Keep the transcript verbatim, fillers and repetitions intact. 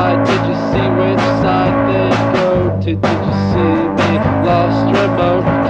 side? Did you see which side they go to? Did you see me lost remote?